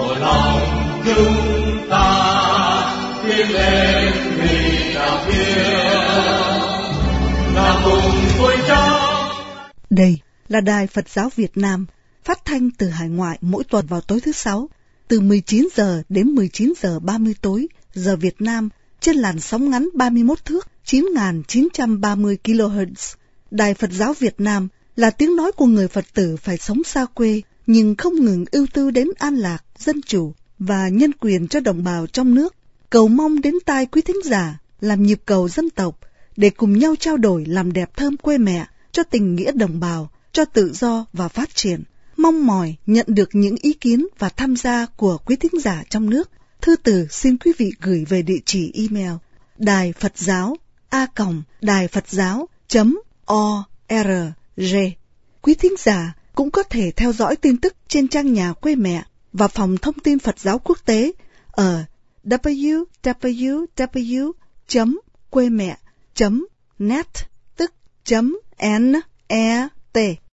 của lòng chúng ta tiến lên vì đạo hiếu là cùng tôi cháu. Đây là Đài Phật giáo Việt Nam, phát thanh từ hải ngoại mỗi tuần vào tối thứ Sáu, từ 19 giờ đến 19 giờ 30 tối, giờ Việt Nam, trên làn sóng ngắn 31 thước, 9.930 kHz. Đài Phật giáo Việt Nam là tiếng nói của người Phật tử phải sống xa quê, nhưng không ngừng ưu tư đến an lạc, dân chủ và nhân quyền cho đồng bào trong nước. Cầu mong đến tai quý thính giả làm nhịp cầu dân tộc để cùng nhau trao đổi làm đẹp thơm quê mẹ, cho tình nghĩa đồng bào, cho tự do và phát triển. Mong mỏi nhận được những ý kiến và tham gia của quý thính giả trong nước. Thư từ xin quý vị gửi về địa chỉ email đài Phật giáo a.đài-phật-giáo.org. Quý thính giả cũng có thể theo dõi tin tức trên trang nhà quê mẹ và phòng thông tin Phật giáo quốc tế ở www.quemẹ.net, tức .net.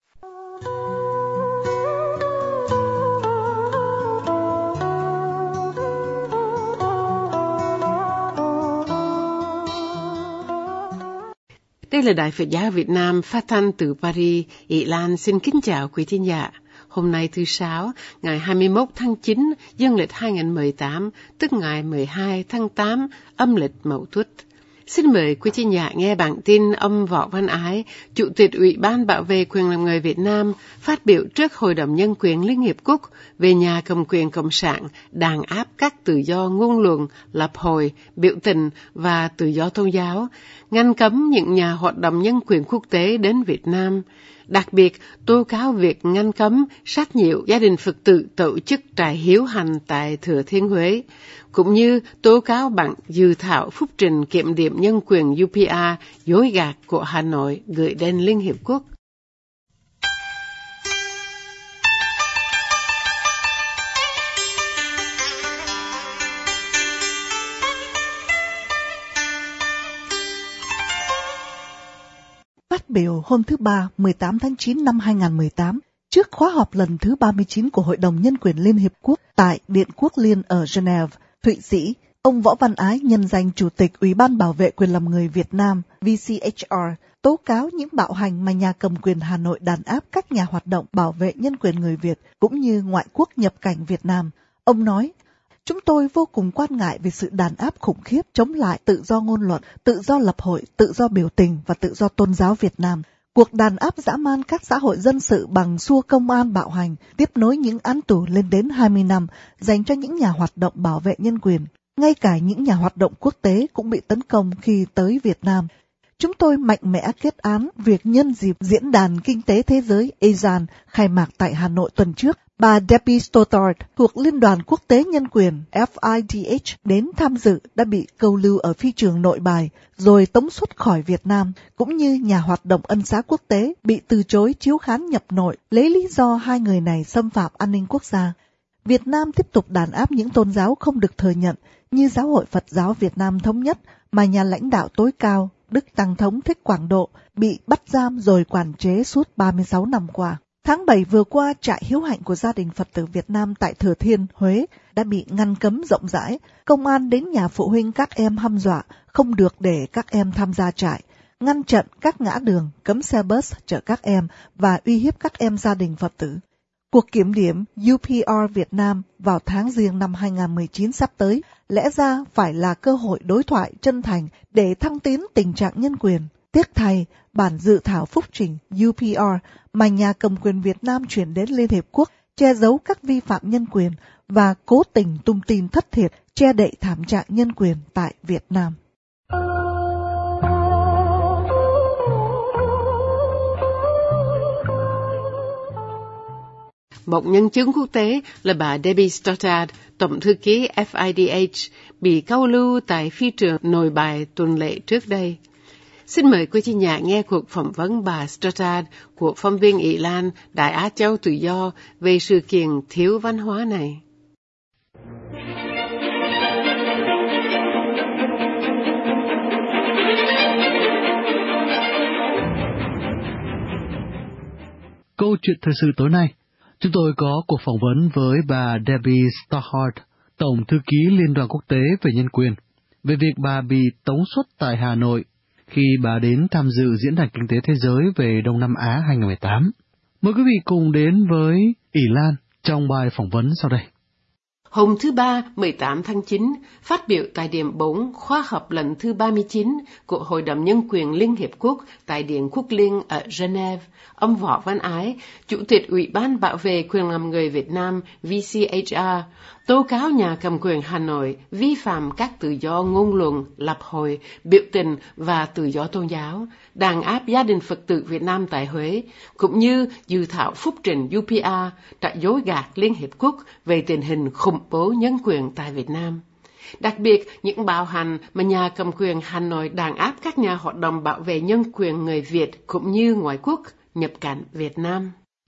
Đây là Đài Phật giáo Việt Nam phát thanh từ Paris, Ý Lan xin kính chào quý thính giả. Hôm nay thứ Sáu, ngày 21 tháng 9, dương lịch 2018, tức ngày 12 tháng 8, âm lịch Mậu Tuất. Xin mời quý thính giả nghe bản tin ông Võ Văn Ái, Chủ tịch Ủy ban Bảo vệ quyền làm người Việt Nam, phát biểu trước Hội đồng Nhân quyền Liên Hiệp Quốc về nhà cầm quyền Cộng sản đàn áp các tự do ngôn luận, lập hội, biểu tình và tự do tôn giáo, ngăn cấm những nhà hoạt động nhân quyền quốc tế đến Việt Nam. Đặc biệt, tố cáo việc ngăn cấm sát nhiễu gia đình Phật tử tổ chức trại hiếu hành tại Thừa Thiên Huế, cũng như tố cáo bản dự thảo phúc trình kiểm điểm nhân quyền UPR dối gạt của Hà Nội gửi đến Liên Hiệp Quốc. Phát biểu hôm thứ Ba, 18 tháng 9 năm 2018, trước khóa họp lần thứ 39 của Hội đồng Nhân quyền Liên Hiệp Quốc tại Điện Quốc Liên ở Geneva, Thụy Sĩ, ông Võ Văn Ái nhân danh Chủ tịch Ủy ban Bảo vệ quyền làm người Việt Nam VCHR tố cáo những bạo hành mà nhà cầm quyền Hà Nội đàn áp các nhà hoạt động bảo vệ nhân quyền người Việt cũng như ngoại quốc nhập cảnh Việt Nam. Ông nói, chúng tôi vô cùng quan ngại về sự đàn áp khủng khiếp chống lại tự do ngôn luận, tự do lập hội, tự do biểu tình và tự do tôn giáo Việt Nam. Cuộc đàn áp dã man các xã hội dân sự bằng xua công an bạo hành, tiếp nối những án tù lên đến 20 năm dành cho những nhà hoạt động bảo vệ nhân quyền. Ngay cả những nhà hoạt động quốc tế cũng bị tấn công khi tới Việt Nam. Chúng tôi mạnh mẽ kết án việc nhân dịp Diễn đàn Kinh tế Thế giới ASEAN khai mạc tại Hà Nội tuần trước, bà Debbie Stothard thuộc Liên đoàn Quốc tế Nhân quyền FIDH đến tham dự đã bị câu lưu ở phi trường Nội Bài rồi tống xuất khỏi Việt Nam, cũng như nhà hoạt động ân xá quốc tế bị từ chối chiếu khán nhập nội lấy lý do hai người này xâm phạm an ninh quốc gia. Việt Nam tiếp tục đàn áp những tôn giáo không được thừa nhận như Giáo hội Phật giáo Việt Nam Thống nhất mà nhà lãnh đạo tối cao Đức Tăng Thống Thích Quảng Độ bị bắt giam rồi quản chế suốt 36 năm qua. Tháng 7 vừa qua, trại hiếu hạnh của gia đình Phật tử Việt Nam tại Thừa Thiên, Huế đã bị ngăn cấm rộng rãi. Công an đến nhà phụ huynh các em hăm dọa không được để các em tham gia trại, ngăn chặn các ngã đường, cấm xe bus chở các em và uy hiếp các em gia đình Phật tử. Cuộc kiểm điểm UPR Việt Nam vào tháng Giêng năm 2019 sắp tới lẽ ra phải là cơ hội đối thoại chân thành để thăng tiến tình trạng nhân quyền. Tiếc thay, bản dự thảo phúc trình UPR mà nhà cầm quyền Việt Nam chuyển đến Liên Hiệp Quốc che giấu các vi phạm nhân quyền và cố tình tung tin thất thiệt che đậy thảm trạng nhân quyền tại Việt Nam. Một nhân chứng quốc tế là bà Debbie Stothard, Tổng thư ký FIDH, bị câu lưu tại phi trường Nội Bài tuần lễ trước đây. Xin mời quý thính giả nghe cuộc phỏng vấn bà Stothard của phóng viên Ý Lan, Đài Á Châu Tự Do về sự kiện thiếu văn hóa này. Câu chuyện thời sự tối nay, Chúng tôi có cuộc phỏng vấn với bà Debbie Stothard, Tổng Thư ký Liên đoàn Quốc tế về Nhân quyền, về việc bà bị tống xuất tại Hà Nội khi bà đến tham dự Diễn đàn Kinh tế Thế giới về Đông Nam Á 2018. Mời quý vị cùng đến với ỷ Lan trong bài phỏng vấn sau đây. Hôm thứ Ba, 18 tháng 9, phát biểu tại điểm 4 khóa họp lần thứ 39 của Hội đồng Nhân quyền Liên Hiệp Quốc tại Điện Quốc Liên ở Geneva, ông Võ Văn Ái, Chủ tịch Ủy ban Bảo vệ quyền làm người Việt Nam VCHR, tố cáo nhà cầm quyền Hà Nội vi phạm các tự do ngôn luận, lập hội, biểu tình và tự do tôn giáo, đàn áp gia đình Phật tử Việt Nam tại Huế, cũng như dự thảo phúc trình UPR đã dối gạt Liên Hiệp Quốc về tình hình khủng bố nhân quyền tại Việt Nam. Đặc biệt, những bạo hành mà nhà cầm quyền Hà Nội đàn áp các nhà hoạt động bảo vệ nhân quyền người Việt cũng như ngoại quốc nhập cảnh Việt Nam.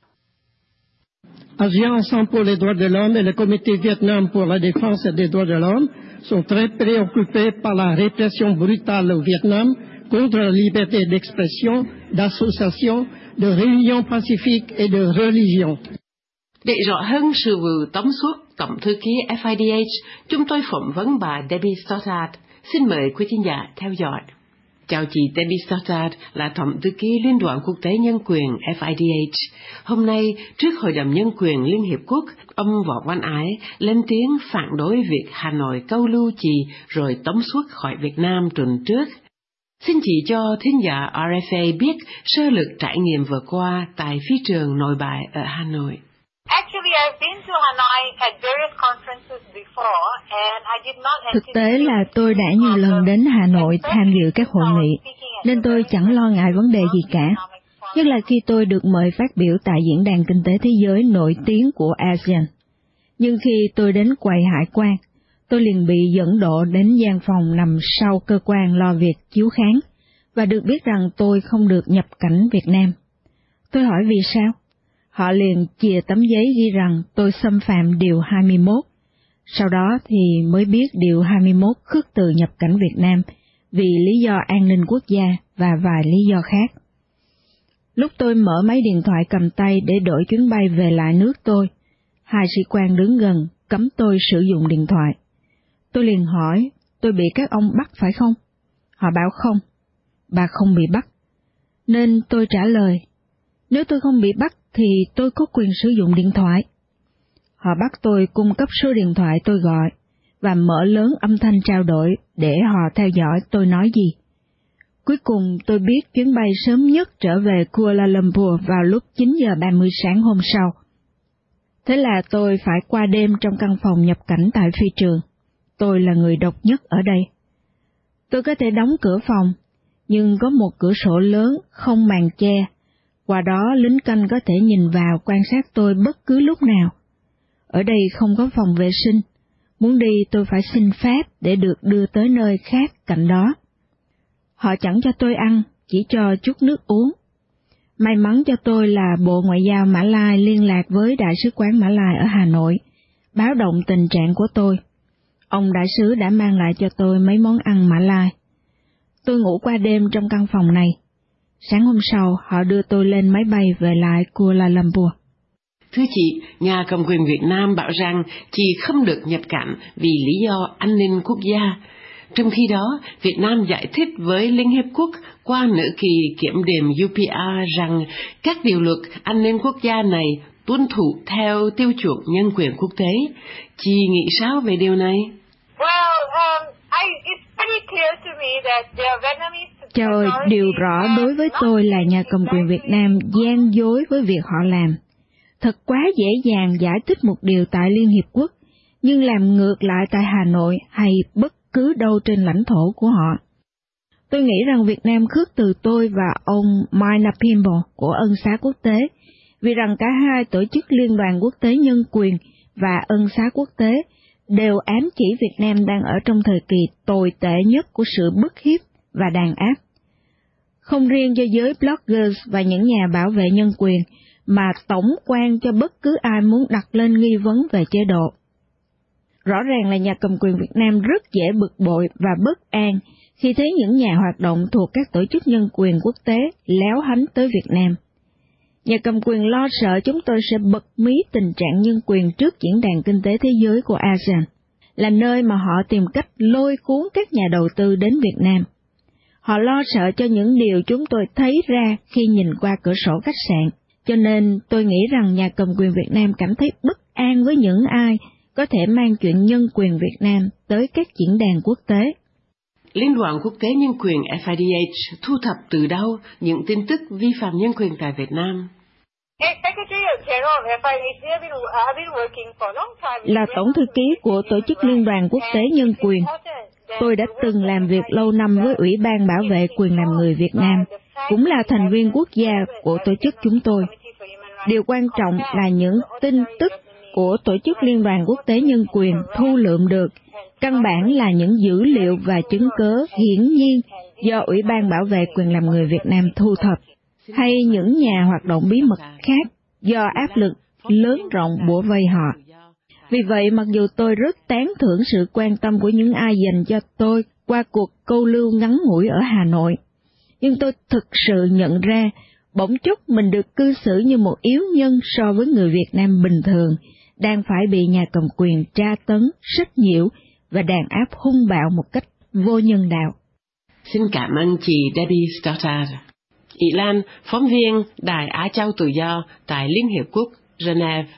Agir ensemble pour les droits de l'homme et le Comité Vietnam pour la défense des droits de l'homme sont très préoccupés par la répression brutale au Vietnam contre la liberté d'expression, d'association, de réunion pacifique et de religion. Để rõ hơn sự vụ tống xuất Tổng Thư ký FIDH, chúng tôi phỏng vấn bà Debbie Stothard. Xin mời quý thính giả theo dõi. Chào chị Debbie Stothard là Tổng Thư ký Liên đoàn Quốc tế Nhân quyền FIDH. Hôm nay, trước Hội đồng Nhân quyền Liên Hiệp Quốc, ông Võ Văn Ái lên tiếng phản đối việc Hà Nội câu lưu chị rồi tống xuất khỏi Việt Nam tuần trước. Xin chị cho thính giả RFA biết sơ lược trải nghiệm vừa qua tại phi trường Nội Bài ở Hà Nội. Thực tế là tôi đã nhiều lần đến Hà Nội tham dự các hội nghị, nên tôi chẳng lo ngại vấn đề gì cả. Nhất là khi tôi được mời phát biểu tại Diễn đàn Kinh tế Thế giới nổi tiếng của ASEAN. Nhưng khi tôi đến quầy hải quan, tôi liền bị dẫn độ đến gian phòng nằm sau cơ quan lo việc chiếu kháng, và được biết rằng tôi không được nhập cảnh Việt Nam. Tôi hỏi vì sao? Họ liền chìa tấm giấy ghi rằng tôi xâm phạm Điều 21. Sau đó thì mới biết Điều 21 khước từ nhập cảnh Việt Nam vì lý do an ninh quốc gia và vài lý do khác. Lúc tôi mở máy điện thoại cầm tay để đổi chuyến bay về lại nước tôi, hai sĩ quan đứng gần cấm tôi sử dụng điện thoại. Tôi liền hỏi, tôi bị các ông bắt phải không? Họ bảo không, bà không bị bắt. Nên tôi trả lời, nếu tôi không bị bắt thì tôi có quyền sử dụng điện thoại. Họ bắt tôi cung cấp số điện thoại tôi gọi và mở lớn âm thanh trao đổi để họ theo dõi tôi nói gì. Cuối cùng tôi biết chuyến bay sớm nhất trở về Kuala Lumpur vào lúc 9 giờ 30 sáng hôm sau. Thế là tôi phải qua đêm trong căn phòng nhập cảnh tại phi trường. Tôi là người độc nhất ở đây. Tôi có thể đóng cửa phòng, nhưng có một cửa sổ lớn không màn che. Qua đó lính canh có thể nhìn vào quan sát tôi bất cứ lúc nào. Ở đây không có phòng vệ sinh. Muốn đi tôi phải xin phép để được đưa tới nơi khác cạnh đó. Họ chẳng cho tôi ăn, chỉ cho chút nước uống. May mắn cho tôi là Bộ Ngoại giao Mã Lai liên lạc với Đại sứ quán Mã Lai ở Hà Nội, báo động tình trạng của tôi. Ông đại sứ đã mang lại cho tôi mấy món ăn Mã Lai. Tôi ngủ qua đêm trong căn phòng này. Sáng hôm sau, họ đưa tôi lên máy bay về lại Kuala Lumpur. Thưa chị, nhà cầm quyền Việt Nam bảo rằng chị không được nhập cảnh vì lý do an ninh quốc gia. Trong khi đó, Việt Nam giải thích với Liên Hiệp Quốc qua nửa kỳ kiểm điểm UPR rằng các điều luật an ninh quốc gia này tuân thủ theo tiêu chuẩn nhân quyền quốc tế. Chị nghĩ sao về điều này? Trời, điều rõ đối với tôi là nhà cầm quyền Việt Nam gian dối với việc họ làm. Thật quá dễ dàng giải thích một điều tại Liên Hiệp Quốc, nhưng làm ngược lại tại Hà Nội hay bất cứ đâu trên lãnh thổ của họ. Tôi nghĩ rằng Việt Nam khước từ tôi và ông Maina Pimble của Ân xá quốc tế, vì rằng cả hai tổ chức Liên đoàn Quốc tế Nhân quyền và Ân xá quốc tế đều ám chỉ Việt Nam đang ở trong thời kỳ tồi tệ nhất của sự bức hiếp và đàn áp. Không riêng cho giới bloggers và những nhà bảo vệ nhân quyền, mà tổng quan cho bất cứ ai muốn đặt lên nghi vấn về chế độ. Rõ ràng là nhà cầm quyền Việt Nam rất dễ bực bội và bất an khi thấy những nhà hoạt động thuộc các tổ chức nhân quyền quốc tế léo hánh tới Việt Nam. Nhà cầm quyền lo sợ chúng tôi sẽ bật mí tình trạng nhân quyền trước Diễn đàn Kinh tế Thế giới của ASEAN, là nơi mà họ tìm cách lôi cuốn các nhà đầu tư đến Việt Nam. Họ lo sợ cho những điều chúng tôi thấy ra khi nhìn qua cửa sổ khách sạn, cho nên tôi nghĩ rằng nhà cầm quyền Việt Nam cảm thấy bất an với những ai có thể mang chuyện nhân quyền Việt Nam tới các diễn đàn quốc tế. Liên đoàn Quốc tế Nhân quyền FIDH thu thập từ đâu những tin tức vi phạm nhân quyền tại Việt Nam? Là tổng thư ký của Tổ chức Liên đoàn Quốc tế Nhân quyền, tôi đã từng làm việc lâu năm với Ủy ban Bảo vệ quyền làm người Việt Nam, cũng là thành viên quốc gia của tổ chức chúng tôi. Điều quan trọng là những tin tức của Tổ chức Liên đoàn Quốc tế Nhân quyền thu lượm được, căn bản là những dữ liệu và chứng cứ hiển nhiên do Ủy ban Bảo vệ quyền làm người Việt Nam thu thập, hay những nhà hoạt động bí mật khác do áp lực lớn rộng bủa vây họ. Vì vậy, mặc dù tôi rất tán thưởng sự quan tâm của những ai dành cho tôi qua cuộc câu lưu ngắn ngủi ở Hà Nội, nhưng tôi thực sự nhận ra bỗng chốc mình được cư xử như một yếu nhân so với người Việt Nam bình thường, đang phải bị nhà cầm quyền tra tấn, sách nhiễu và đàn áp hung bạo một cách vô nhân đạo. Xin cảm ơn chị Debbie Stothard. Ý Lan, phóng viên Đài Á Châu Tự Do tại Liên Hiệp Quốc, Geneva.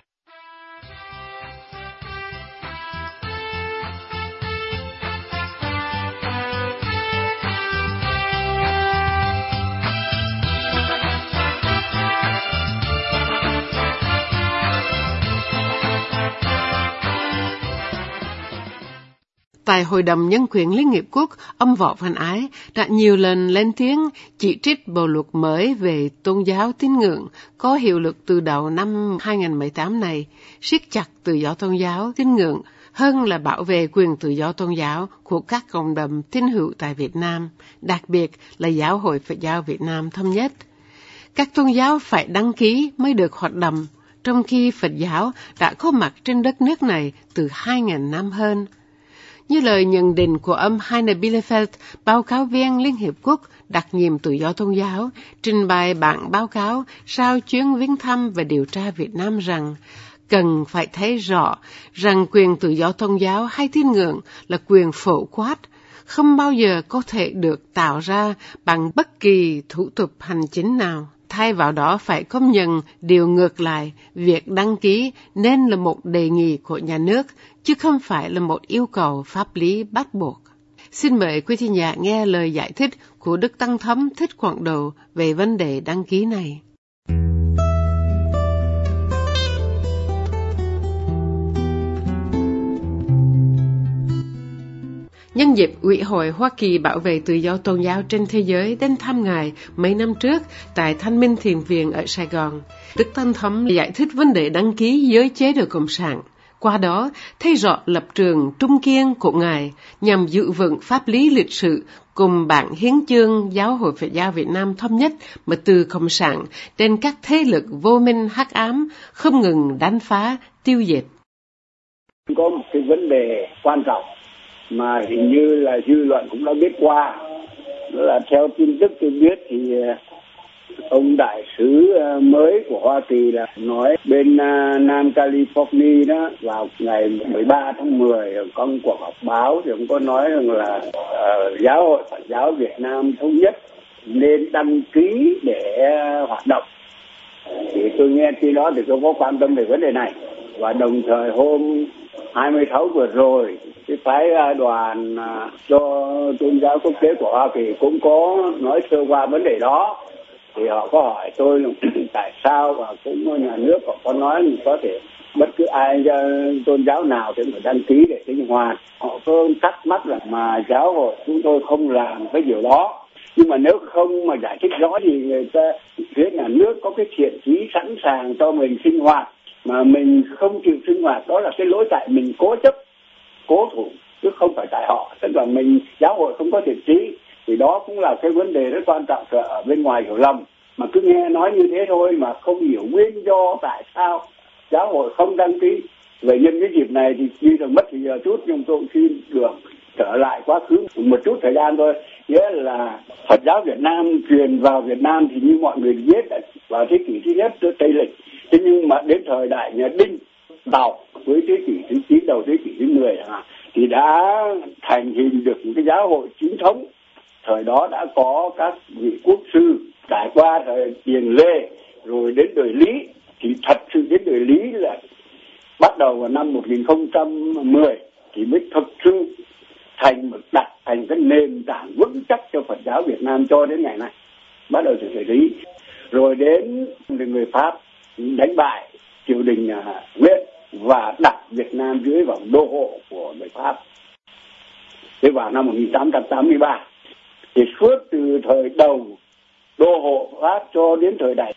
Tại Hội đồng Nhân quyền Liên Hiệp Quốc, ông Võ Văn Ái đã nhiều lần lên tiếng chỉ trích bộ luật mới về tôn giáo tín ngưỡng có hiệu lực từ đầu năm 2018 này, siết chặt tự do tôn giáo tín ngưỡng hơn là bảo vệ quyền tự do tôn giáo của các cộng đồng tín hữu tại Việt Nam, đặc biệt là Giáo hội Phật giáo Việt Nam Thống nhất. Các tôn giáo phải đăng ký mới được hoạt động, trong khi Phật giáo đã có mặt trên đất nước này từ 2.000 năm hơn. Như lời nhận định của ông Heiner Bielefeld, báo cáo viên Liên Hiệp Quốc đặc nhiệm tự do tôn giáo, trình bày bản báo cáo sau chuyến viếng thăm và điều tra Việt Nam rằng cần phải thấy rõ rằng quyền tự do tôn giáo hay tín ngưỡng là quyền phổ quát, không bao giờ có thể được tạo ra bằng bất kỳ thủ tục hành chính nào. Thay vào đó phải công nhận điều ngược lại, việc đăng ký nên là một đề nghị của nhà nước, chứ không phải là một yêu cầu pháp lý bắt buộc. Xin mời quý thính giả nghe lời giải thích của Đức Tăng Thống Thích Quảng Độ về vấn đề đăng ký này. Nhân dịp Ủy hội Hoa Kỳ bảo vệ tự do tôn giáo trên thế giới đến thăm Ngài mấy năm trước tại Thanh Minh Thiền Viện ở Sài Gòn, Đức Tăng Thống giải thích vấn đề đăng ký giới chế độ Cộng sản. Qua đó, thấy rõ lập trường trung kiên của Ngài nhằm giữ vững pháp lý lịch sử cùng bản hiến chương Giáo hội Phật giáo Việt Nam Thống nhất mà từ Cộng sản đến các thế lực vô minh hắc ám không ngừng đánh phá, tiêu diệt. Có một cái vấn đề quan trọng mà hình như là dư luận cũng đã biết qua, đó là theo tin tức tôi biết thì ông đại sứ mới của Hoa Kỳ là nói bên Nam California đó vào ngày 13 tháng 10 có một cuộc họp báo thì ông có nói rằng là Giáo hội Phật giáo Việt Nam Thống nhất nên đăng ký để hoạt động. Thì tôi nghe khi đó thì tôi có quan tâm về vấn đề này, và đồng thời hôm 26 vừa rồi cái phái đoàn cho tôn giáo quốc tế của Hoa Kỳ cũng có nói sơ qua vấn đề đó. Thì họ có hỏi tôi tại sao, và cũng nhà nước họ có nói có thể bất cứ ai tôn giáo nào thì phải đăng ký để sinh hoạt. Họ có thắc mắc là mà giáo hội chúng tôi không làm cái điều đó. Nhưng mà nếu không mà giải thích rõ thì người ta phía nhà nước có cái thiện chí sẵn sàng cho mình sinh hoạt, mà mình không chịu sinh hoạt, đó là cái lỗi tại mình cố chấp, cố thủ, chứ không phải tại họ. Tức là mình giáo hội không có thiện chí, thì đó cũng là cái vấn đề rất quan trọng ở bên ngoài hiểu lầm, mà cứ nghe nói như thế thôi mà không hiểu nguyên do tại sao giáo hội không đăng ký. Về nhân cái dịp này thì tuy rằng mất thì giờ chút, nhưng tôi cũng xin được trở lại quá khứ một chút thời gian thôi, nghĩa là Phật giáo Việt Nam truyền vào Việt Nam thì như mọi người biết vào thế kỷ thứ nhất Tây lịch. Thế nhưng mà đến thời đại nhà Đinh Tàu với thế kỷ thứ 9 đầu thế kỷ thứ 10 thì đã thành hình được một cái giáo hội chính thống. Thời đó đã có các vị quốc sư, trải qua thời Tiền Lê rồi đến đời Lý, thì thật sự đến đời Lý là bắt đầu vào năm 1010 thì mới thực sự đặt thành cái nền tảng vững chắc cho Phật giáo Việt Nam cho đến ngày nay. Bắt đầu từ thời Lý, rồi đến người Pháp đánh bại triều đình Nguyễn và đặt Việt Nam dưới vòng đô hộ của người Pháp. Thế vào năm 1883 thì suốt từ thời đầu đô hộ Pháp cho đến thời đại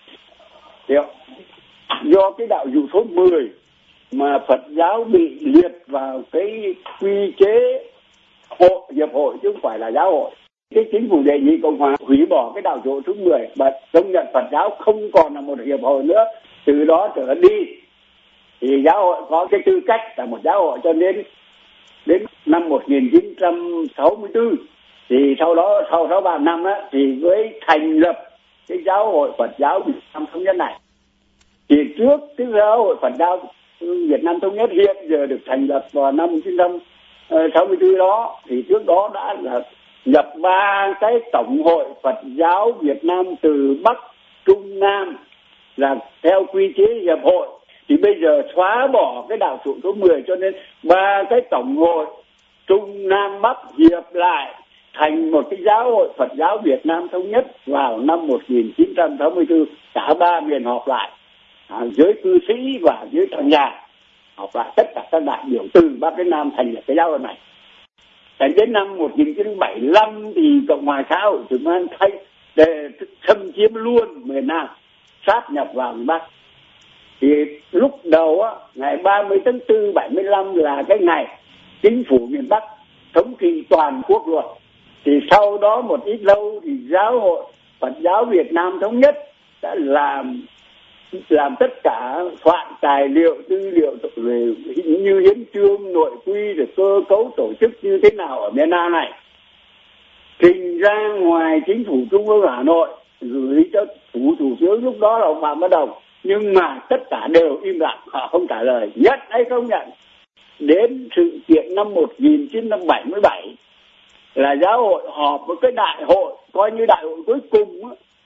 do cái đạo dụ số 10 mà Phật giáo bị liệt vào cái quy chế hiệp hội chứ không phải là giáo hội. Cái chính phủ đề nghị Cộng hòa hủy bỏ cái đạo dụ số 10 và công nhận Phật giáo không còn là một hiệp hội nữa. Từ đó trở đi thì giáo hội có cái tư cách là một giáo hội cho đến năm 1964 thì sau đó sau 63 năm thì mới thành lập cái giáo hội Phật giáo Việt Nam Thống Nhất này. Thì trước cái giáo hội Phật giáo Việt Nam Thống Nhất hiện giờ được thành lập vào năm 1964 đó, thì trước đó đã là nhập 3 cái tổng hội Phật giáo Việt Nam từ Bắc Trung Nam là theo quy chế hiệp hội. Thì bây giờ xóa bỏ cái đạo dụ số 10 cho nên 3 cái tổng hội Trung Nam Bắc hiệp lại thành một cái giáo hội Phật giáo Việt Nam Thống Nhất vào năm 1964. Cả 3 miền họp lại, giới cư sĩ và giới thần nhà họp lại, tất cả các đại biểu từ Bắc đến Nam thành lập cái giáo hội này. Đến năm 1975 thì Cộng hòa xã hội Chủ nghĩa Thanh để xâm chiếm luôn miền Nam, sát nhập vào miền Bắc. Thì lúc đầu ngày 30 tháng 4 75 là cái ngày chính phủ miền Bắc thống trị toàn quốc luôn. Thì sau đó một ít lâu thì giáo hội Phật giáo Việt Nam Thống Nhất đã làm tất cả soạn tài liệu, tư liệu về như hiến chương, nội quy, rồi cơ cấu tổ chức như thế nào ở miền Nam này, trình ra ngoài chính phủ Trung ương Hà Nội, gửi cho thủ tướng lúc đó là ông Phạm Văn Đồng, nhưng mà tất cả đều im lặng, họ không trả lời nhận hay không nhận. Đến sự kiện năm 1977 là giáo hội họp với cái đại hội coi như đại hội cuối cùng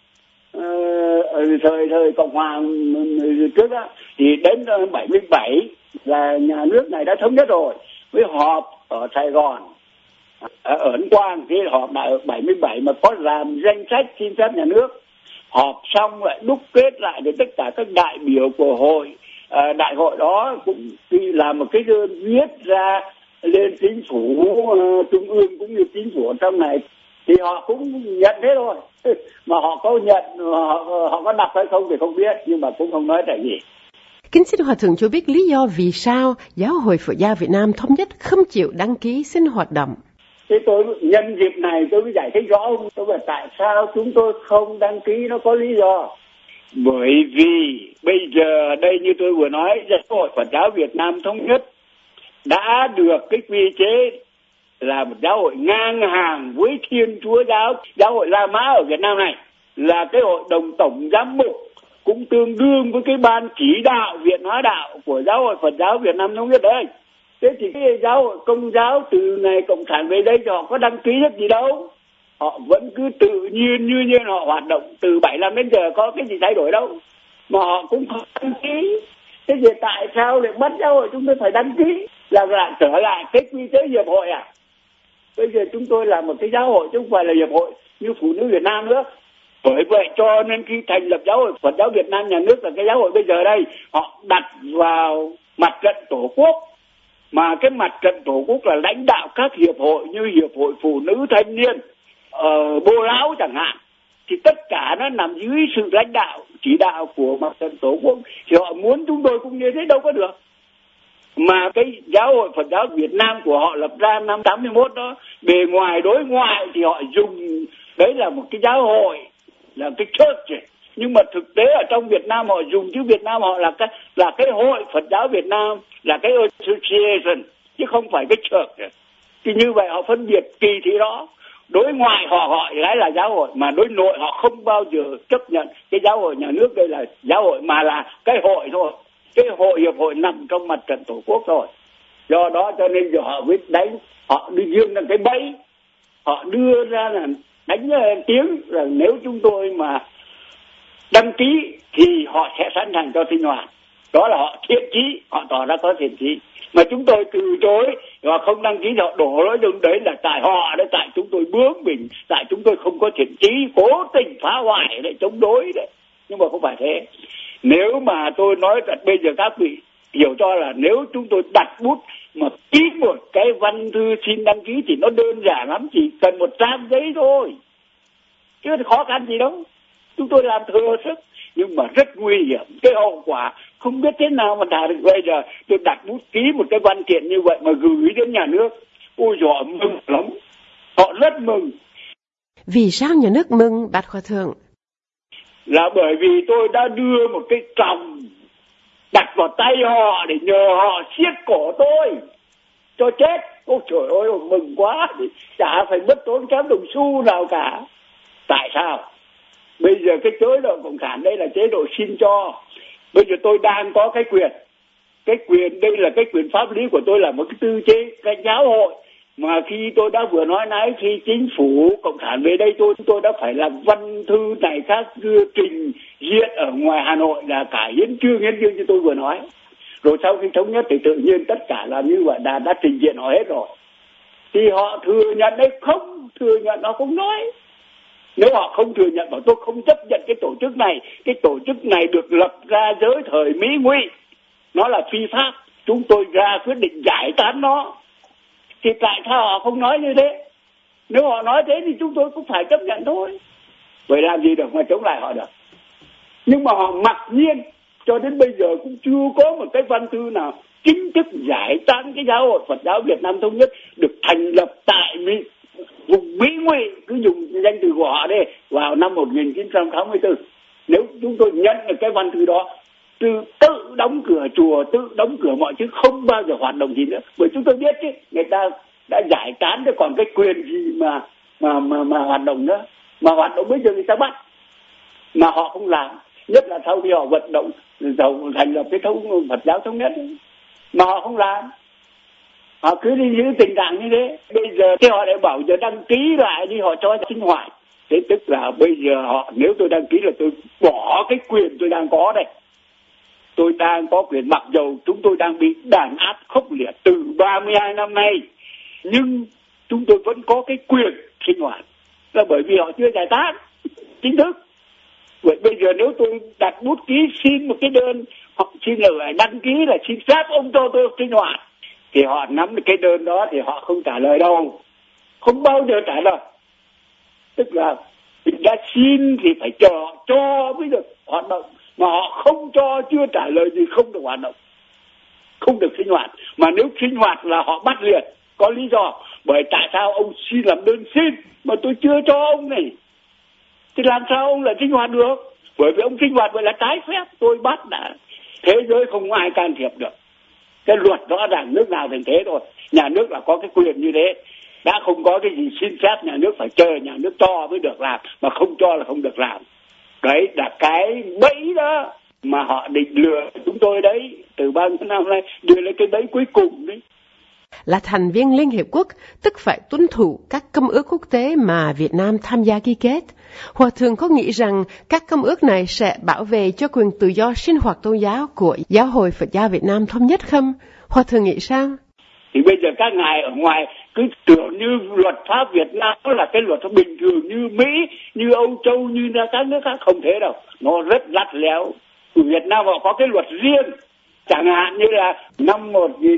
thời Cộng hòa trước thì đến 77 là nhà nước này đã thống nhất rồi, với họp ở Sài Gòn, ở Ấn Quang. Thì họp đại hội 77 mà có làm danh sách xin phép nhà nước, họp xong lại đúc kết lại để tất cả các đại biểu của hội đại hội đó cũng làm một cái đơn viết ra lên chính phủ trung ương cũng như chính phủ ở trong này, thì họ cũng nhận thế thôi. Mà họ có nhận, họ có đọc hay không thì không biết, nhưng mà cũng không nói tại gì. Kính xin Hòa Thượng cho biết lý do vì sao Giáo hội Phật giáo Việt Nam Thống Nhất không chịu đăng ký xin hoạt động. Thế tôi nhân dịp này tôi mới giải thích rõ, tôi bảo tại sao chúng tôi không đăng ký, nó có lý do. Bởi vì bây giờ đây như tôi vừa nói, Giáo hội Phật giáo Việt Nam Thống Nhất đã được cái quy chế là một giáo hội ngang hàng với Thiên Chúa giáo, giáo hội La Mã ở Việt Nam này, là cái hội đồng tổng giám mục, cũng tương đương với cái ban chỉ đạo Viện Hóa Đạo của Giáo hội Phật giáo Việt Nam Thống Nhất đấy. Thế thì cái giáo hội Công giáo từ ngày Cộng sản về đây thì họ có đăng ký rất gì đâu, họ vẫn cứ tự nhiên như nhiên họ hoạt động từ 75 đến giờ, có cái gì thay đổi đâu, mà họ cũng không đăng ký. Thế thì tại sao lại bắt giáo hội chúng tôi phải đăng ký, là lại trở lại cái quy chế hiệp hội à? Bây giờ chúng tôi là một cái giáo hội chứ không phải là hiệp hội như Phụ nữ Việt Nam nữa. Bởi vậy cho nên khi thành lập Giáo hội Phật giáo Việt Nam nhà nước là cái giáo hội bây giờ đây, họ đặt vào mặt trận Tổ quốc, mà cái mặt trận Tổ quốc là lãnh đạo các hiệp hội như Hiệp hội Phụ nữ Thanh niên, Bô Lão chẳng hạn, thì tất cả nó nằm dưới sự lãnh đạo chỉ đạo của mặt trận Tổ quốc, thì họ muốn chúng tôi cũng như thế đâu có được. Mà cái Giáo hội Phật giáo Việt Nam của họ lập ra năm 81 đó, bề ngoài đối ngoại thì họ dùng đấy là một cái giáo hội, là cái church, nhưng mà thực tế ở trong Việt Nam họ dùng chữ Việt Nam họ là cái hội Phật giáo Việt Nam, là cái association chứ không phải cái church. Thì như vậy họ phân biệt kỳ thị đó. Đối ngoại họ gọi cái là giáo hội, mà đối nội họ không bao giờ chấp nhận cái giáo hội nhà nước đây là giáo hội, mà là cái hội thôi. Cái hội hiệp hội nằm trong mặt trận tổ quốc rồi. Do đó cho nên giờ họ biết đánh, họ đi dương ra cái bẫy, họ đưa ra là đánh tiếng là nếu chúng tôi mà đăng ký thì họ sẽ sẵn sàng cho sinh hoạt. Đó là họ thiện chí, họ tỏ ra có thiện chí. Mà chúng tôi từ chối, họ không đăng ký, họ đổ lỗi dùng đấy là tại họ đấy, tại chúng tôi bướng bỉnh, tại chúng tôi không có thiện chí, cố tình phá hoại để chống đối đấy. Nhưng mà không phải thế. Nếu mà tôi nói thật bây giờ các vị hiểu cho là nếu chúng tôi đặt bút mà ký một cái văn thư xin đăng ký thì nó đơn giản lắm, chỉ cần 100 giấy thôi. Chứ khó khăn gì đâu. Chúng tôi làm thừa sức, nhưng mà rất nguy hiểm. Cái hậu quả không biết thế nào mà đạt được. Bây giờ tôi đặt bút ký một cái văn kiện như vậy mà gửi đến nhà nước, ôi dồi, mừng lắm. Họ rất mừng. Vì sao nhà nước mừng, bạch hòa thượng? Là bởi vì tôi đã đưa một cái còng đặt vào tay họ để nhờ họ siết cổ tôi cho chết. Ôi trời ơi, mừng quá, chả phải mất tốn kém đồng xu nào cả. Tại sao? Bây giờ cái chế độ cộng sản đây là chế độ xin cho. Bây giờ tôi đang có cái quyền. Cái quyền đây là cái quyền pháp lý của tôi, là một cái tư chế, cái giáo hội. Mà khi tôi đã vừa nói nãy, khi chính phủ cộng sản về đây tôi đã phải làm văn thư này khác, đưa trình diện ở ngoài Hà Nội là cả hiến chương như tôi vừa nói. Rồi sau khi thống nhất thì tự nhiên tất cả là như vậy, đã trình diện họ hết rồi. Thì họ thừa nhận đấy, không thừa nhận họ không nói. Nếu họ không thừa nhận, bảo tôi không chấp nhận cái tổ chức này. Cái tổ chức này được lập ra dưới thời Mỹ Ngụy, nó là phi pháp, chúng tôi ra quyết định giải tán nó. Thì tại sao họ không nói như thế? Nếu họ nói thế thì chúng tôi cũng phải chấp nhận thôi. Vậy làm gì được mà chống lại họ được. Nhưng mà họ mặc nhiên cho đến bây giờ cũng chưa có một cái văn thư nào chính thức giải tán cái giáo hội Phật giáo Việt Nam Thống Nhất được thành lập tại vùng Mỹ Ngụy, cứ dùng danh từ của họ đây, vào năm 1964. Nếu chúng tôi nhận được cái văn thư đó, tự đóng cửa chùa, tự đóng cửa mọi thứ, không bao giờ hoạt động gì nữa. Bởi chúng tôi biết chứ, người ta đã giải tán rồi, còn cái quyền gì mà hoạt động nữa. Mà hoạt động bây giờ người ta bắt, mà họ không làm. Nhất là sau khi họ vận động thành lập cái Phật giáo Thống Nhất ấy, mà họ không làm. Họ cứ đi giữ tình trạng như thế. Bây giờ thì họ lại bảo giờ đăng ký lại đi, họ cho sinh hoạt. Thế tức là bây giờ họ, nếu tôi đăng ký là tôi bỏ cái quyền tôi đang có đây. Tôi đang có quyền, mặc dầu chúng tôi đang bị đàn áp khốc liệt từ 32 năm nay, nhưng chúng tôi vẫn có cái quyền sinh hoạt. Là bởi vì họ chưa giải tán chính thức. Vậy bây giờ nếu tôi đặt bút ký xin một cái đơn, họ xin là đăng ký là xin phép ông cho tôi sinh hoạt, thì họ nắm được cái đơn đó thì họ không trả lời đâu. Không bao giờ trả lời. Tức là mình đã xin thì phải chờ cho mới được hoạt động. Mà họ không cho, chưa trả lời gì không được hoạt động, không được sinh hoạt. Mà nếu sinh hoạt là họ bắt liền. Có lý do. Bởi tại sao ông xin làm đơn xin mà tôi chưa cho ông này, thì làm sao ông lại sinh hoạt được? Bởi vì ông sinh hoạt vậy là trái phép, tôi bắt đã. Thế giới không ai can thiệp được. Cái luật rõ ràng nước nào thành thế thôi. Nhà nước là có cái quyền như thế. Đã không có cái gì xin phép, nhà nước phải chờ nhà nước cho mới được làm, mà không cho là không được làm. Đấy là cái bẫy đó mà họ định lừa chúng tôi đấy, từ bao nhiêu năm nay đưa lên cái bẫy cuối cùng đấy. Là thành viên Liên Hiệp Quốc, tức phải tuân thủ các công ước quốc tế mà Việt Nam tham gia ký kết. Hòa thượng có nghĩ rằng các công ước này sẽ bảo vệ cho quyền tự do sinh hoạt tôn giáo của Giáo hội Phật giáo Việt Nam Thống Nhất không? Hòa thượng nghĩ sao? Thì bây giờ các ngài ở ngoài cứ tưởng như luật pháp Việt Nam nó là cái luật bình thường như Mỹ, như Âu Châu, như các nước khác. Không thế đâu. Nó rất lắt léo. Việt Nam họ có cái luật riêng. Chẳng hạn như là năm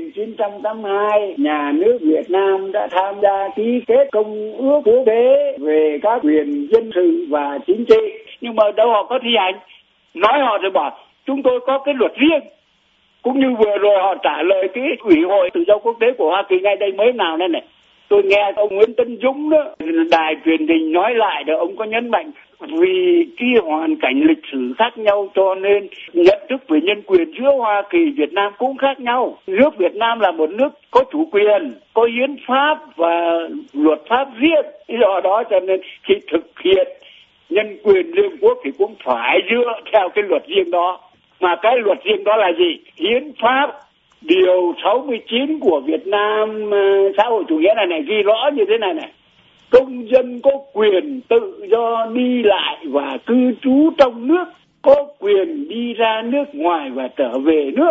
1982, nhà nước Việt Nam đã tham gia ký kết công ước quốc tế về các quyền dân sự và chính trị. Nhưng mà đâu họ có thi hành. Nói họ rồi bảo chúng tôi có cái luật riêng. Cũng như vừa rồi họ trả lời cái Ủy hội Tự do Quốc tế của Hoa Kỳ ngay đây mới nào đây này. Tôi nghe ông Nguyễn Tân Dũng đó, đài truyền hình nói lại rồi, ông có nhấn mạnh vì cái hoàn cảnh lịch sử khác nhau cho nên nhận thức về nhân quyền giữa Hoa Kỳ, Việt Nam cũng khác nhau. Nước Việt Nam là một nước có chủ quyền, có hiến pháp và luật pháp riêng. Do đó cho nên khi thực hiện nhân quyền Liên Hợp Quốc thì cũng phải dựa theo cái luật riêng đó. Mà cái luật riêng đó là gì? Hiến pháp điều 69 của Việt Nam xã hội chủ nghĩa này ghi rõ như thế này. Công dân có quyền tự do đi lại và cư trú trong nước, có quyền đi ra nước ngoài và trở về nước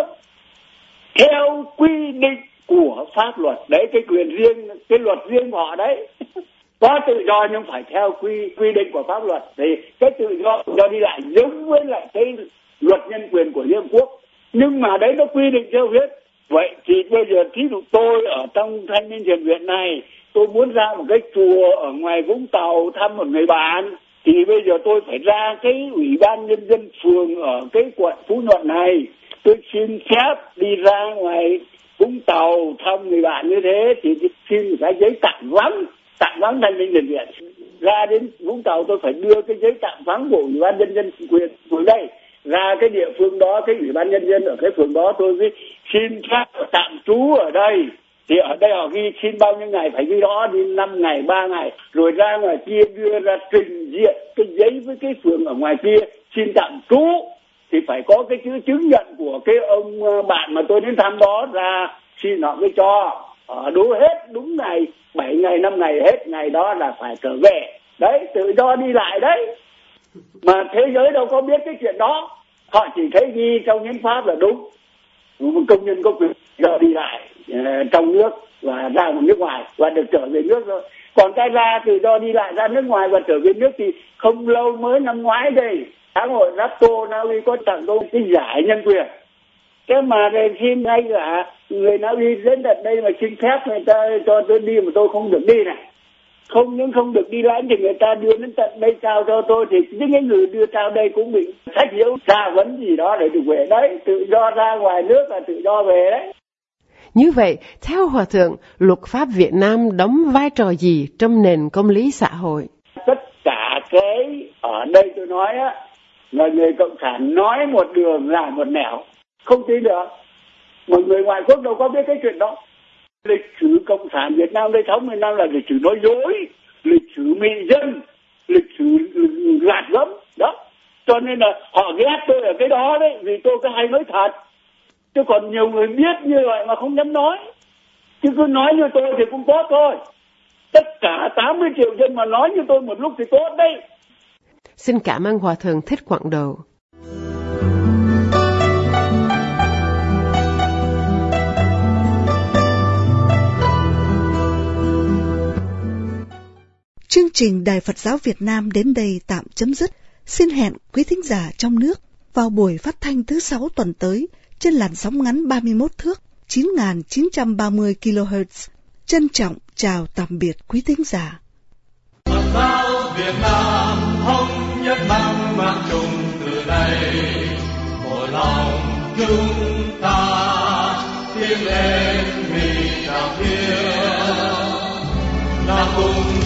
theo quy định của pháp luật. Đấy, cái quyền riêng, cái luật riêng họ đấy. Có tự do nhưng phải theo quy định của pháp luật. Thì cái tự do đi lại giống với lại cái luật nhân quyền của Liên Hợp Quốc. Nhưng mà đấy nó quy định theo viết. Vậy thì bây giờ thí dụ tôi ở trong Thanh niên thiện nguyện này, tôi muốn ra một cái chùa ở ngoài Vũng Tàu thăm một người bạn, thì bây giờ tôi phải ra cái Ủy ban Nhân dân phường ở cái quận Phú Nhuận này. Tôi xin phép đi ra ngoài Vũng Tàu thăm người bạn như thế thì xin cái giấy tạm vắng Thanh niên thiện nguyện. Ra đến Vũng Tàu tôi phải đưa cái giấy tạm vắng của Ủy ban Nhân dân quyền phường đây. Ra cái địa phương đó, cái Ủy ban Nhân dân ở cái phường đó tôi mới xin phép tạm trú ở đây. Thì ở đây họ ghi xin bao nhiêu ngày, phải ghi rõ đi 5 ngày, 3 ngày. Rồi ra ngoài kia đưa ra trình diện cái giấy với cái phường ở ngoài kia xin tạm trú. Thì phải có cái chữ chứng nhận của cái ông bạn mà tôi đến thăm đó ra xin họ mới cho. Đúng ngày, 7 ngày, 5 ngày, hết ngày đó là phải trở về. Đấy, tự do đi lại đấy. Mà thế giới đâu có biết cái chuyện đó. Họ chỉ thấy ghi trong hiến pháp là đúng. Công nhân có quyền giờ đi lại trong nước và ra một nước ngoài và được trở về nước thôi. Còn cái ra tự do đi lại ra nước ngoài và trở về nước thì không lâu mới năm ngoái đây, Xã hội NATO Na Uy có tặng tôi cái giải nhân quyền. Cái mà để xin ngay cả người Na Uy đến tận đây mà xin phép người ta cho tôi đi mà tôi không được đi này. Không những không được đi lãnh thì người ta đưa đến tận đây trao cho tôi thì những cái người đưa trao đây cũng bị sách nhiễu tra vấn gì đó để được về đấy. Tự do ra ngoài nước là tự do về đấy. Như vậy, theo Hòa Thượng, luật pháp Việt Nam đóng vai trò gì trong nền công lý xã hội? Tất cả cái ở đây tôi nói á, là người Cộng sản nói một đường làm một nẻo, không tin được. Mà người ngoại quốc đâu có biết cái chuyện đó. Lịch sử Cộng sản Việt Nam đây 60 năm là lịch sử nói dối, lịch sử mị dân, lịch sử gạt gẫm đó. Cho nên là họ ghét tôi ở cái đó đấy, vì tôi cứ hay nói thật. Chứ còn nhiều người biết như vậy mà không dám nói. Chứ cứ nói như tôi thì cũng tốt thôi. Tất cả 80 triệu dân mà nói như tôi một lúc thì tốt đấy. Xin cảm ơn Hòa Thượng Thích Quảng Độ. Chương trình Đài Phật giáo Việt Nam đến đây tạm chấm dứt. Xin hẹn quý thính giả trong nước vào buổi phát thanh thứ 6 tuần tới trên làn sóng ngắn 31 thước 9.930 kHz. Trân trọng chào tạm biệt quý thính giả. Phật giáo Việt Nam thống nhất mang chung từ đây, một lòng chúng ta tiến lên vì đạo thiêng, là cùng